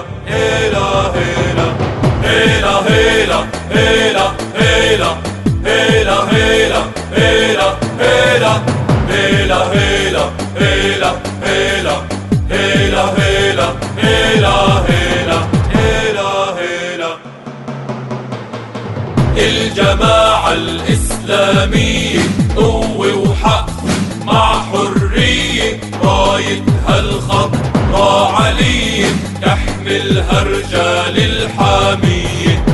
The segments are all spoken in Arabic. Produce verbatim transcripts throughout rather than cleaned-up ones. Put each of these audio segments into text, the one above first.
هيلا هيلا هيلا هيلا هيلا هيلا هيلا هيلا هيلا هيلا هيلا هيلا هيلا هيلا هيلا هيلا هيلا هيلا هيلا هيلا. الجماعة الإسلامية قوة وحق مع حرية، رايتها الخضراء علية تحملها رجال الحامية.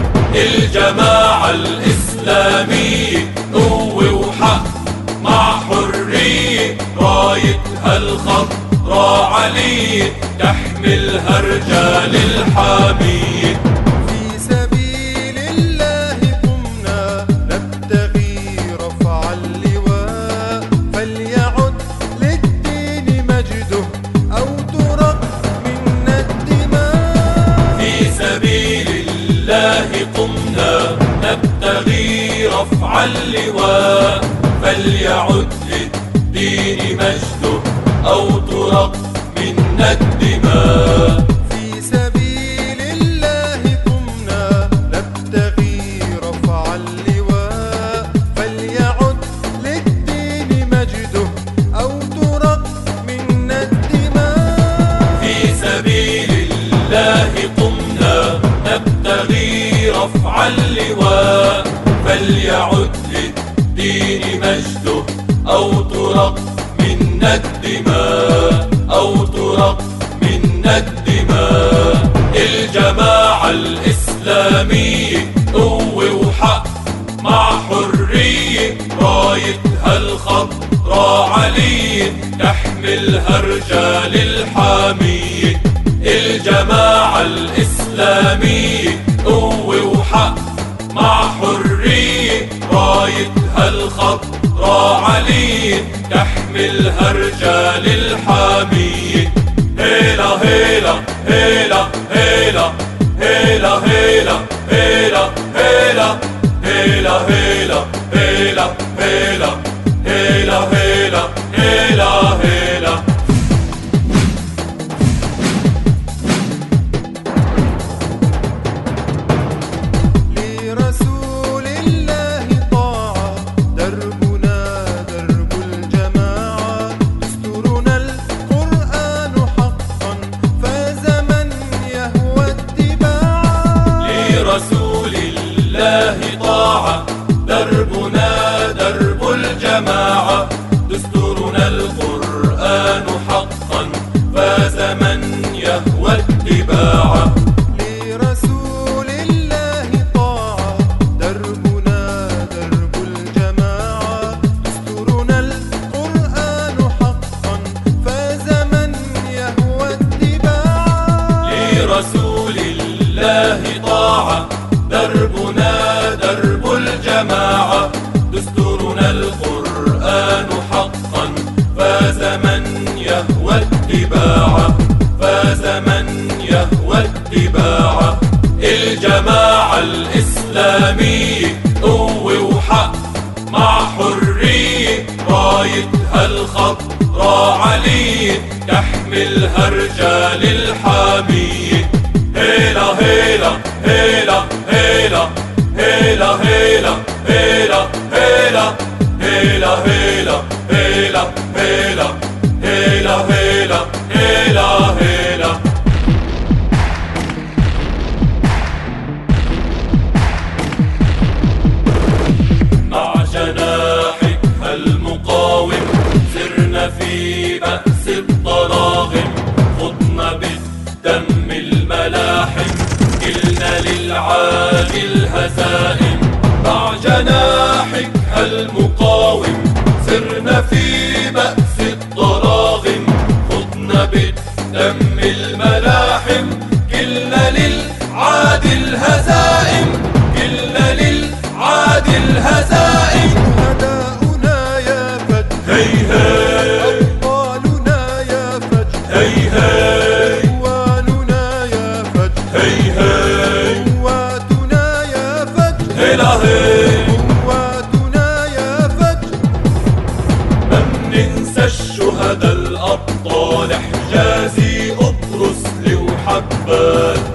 الجماعة الإسلامية قوة وحق مع حرية، رايتها الخضراء علية تحملها رجال الحامية. في سبيل الله قمنا نبتغي رفع اللواء، فليعد للدين مجده أو ترق منا الدماء. في سبيل الله قمنا نبتغي رفع اللواء، فليعد للدين مجده أو ترق منا الدماء. في سبيل الله قمنا نبتغي رفع اللواء، فليعد للدين مجده أو ترق منا الدماء. في سبيل الله قمنا نبتغي رفع اللواء، فليعد للدين مجده أو ترق منا الدماء أو ترق منا الدماء. الجماعة الإسلامية قوة وحق مع حرية، رايتها الخضراء علية تحملها رجال الحامية. الجماعة الإسلامية قوة وحق مع حرية، رايتها الخضراء علية تحملها رجال الحامية. هيلا هيلا هيلا هيلا هيلا هيلا هيلا هيلا هيلا هيلا هيلا هيلا هيلا هيلا هيلا هيلا. لرسول الله طاعة، دربنا درب الجماعة، دستورنا القرآن حقا، فاز من يهوى اتباعا. لرسول الله طاعة، دربنا درب الجماعة، دستورنا القرآن حقا، فاز من يهوى اتباعا. لرسول الله طاعة، دربنا درب الجماعة، دستورنا القرآن حقا، فاز من يهوى اتباعا. لرسول الله طاعة، دربنا درب الجماعة، دستورنا القرآن حقا، فاز من يهوى اتباعه فاز من يهوى اتباعه. الجماعة الإسلامية قوة وحق مع حرية، رايتها الخضراء علية تحملها رجال الحامية. هيلا هيلا هيلا هيلا هيلا هيلا هيلا هيلا هيلا هيلا هيلا هيلا هيلا هيلا هيلا هيلا. مع جناحك المقاوم سرنا في بأس الطراغم، خضنا بالدم الملاحم، كلنا للعادي الهزائم. مع جناحك المقاوم سرنا في بأس الطراغم، خضنا بالدم الملاحم، كلنا للعادي الهزائم، كلنا للعادي الهزائم. شهداؤنا يا فجر، هي هي أبطالنا يا فجر، هي هي إخواننا يا فجر، هي هي قواتنا يا فجر، هيلا هي. قواتنا يا فجر. ما بننسى الشهداء الأبطال، حجازي قبرص وحبات،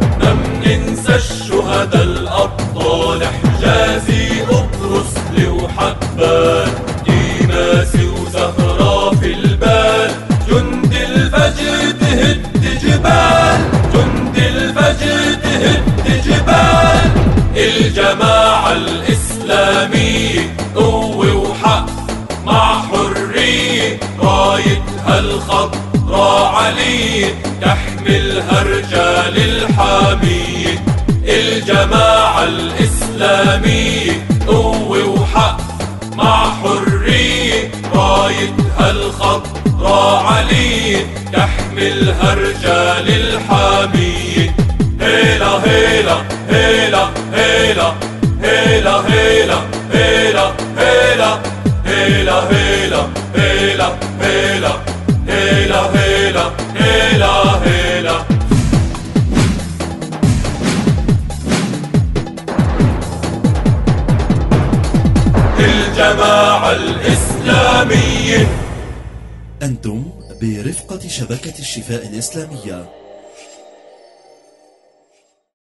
الخضراء علي تحملها رجال الحامية. الجماعة الإسلامية قوة وحق مع حرية، رايتها الخضراء علي تحملها رجال الحامية. هيلا هيلا هيلا هيلا هيلا هيلا هيلا هيلا هيلا هيلا هيلا هيلا هيلا هيلا هيلا هيلا. الجماعة الإسلامية. أنتم برفقة شبكة الشفاء الإسلامية.